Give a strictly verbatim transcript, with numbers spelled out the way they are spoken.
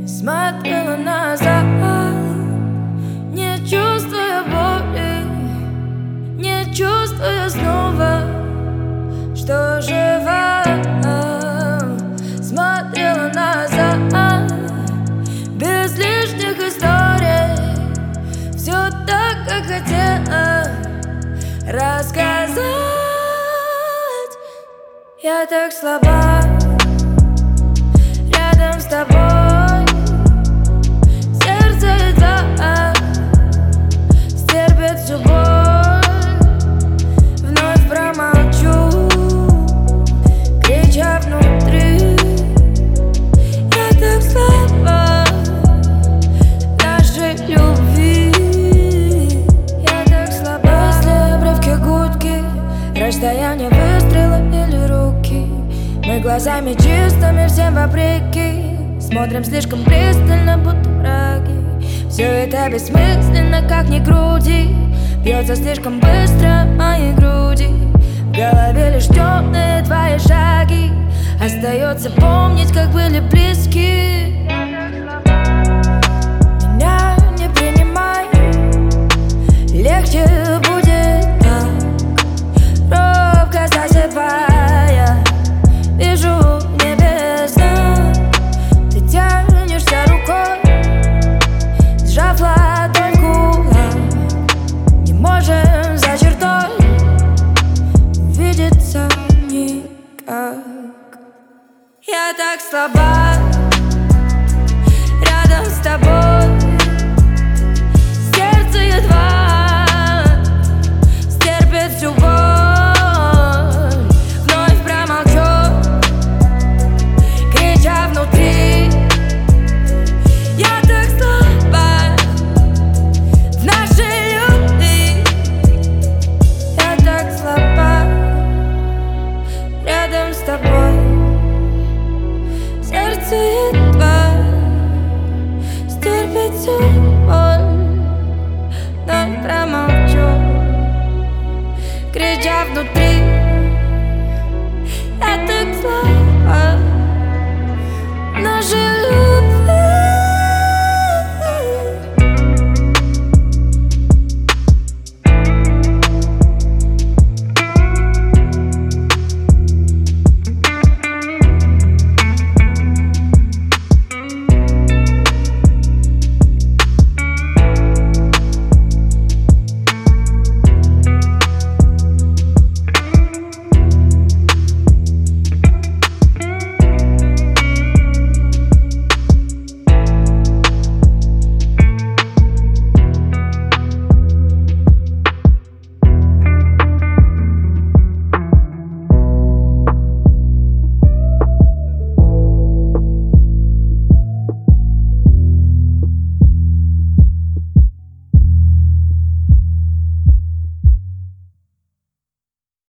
Смотрела назад, не чувствуя боли, не чувствуя снова, что жива. Смотрела назад, без лишних историй, все так, как хотела рассказать. Я так слаба рядом с тобой, сердце едва стерпит всю боль. Вновь промолчу, крича внутри. Я так слаба нашей любви. Я так слаба. Если обрывки гудки, расстояние выстрела или руки, мы глазами чистыми всем вопреки смотрим слишком пристально, будто враги. Все это бессмысленно, как ни груди, бьется слишком быстро мои груди. В голове лишь темные твои шаги, остается помнить, как были близки. Меня не принимай, легче будет так. Робко засыпая, вижу небеса. Ты тянешься рукой, сжав ладонь в кулак. Не можем за чертой видеться никак. Я так слаба рядом с тобой, сердце едва стерпит всю боль. Вновь промолчу, крича внутри. Я так слаба в нашей любви. Я так слаба рядом с тобой, сердце едва стерпит всю боль. Но промолчу, крича внутри.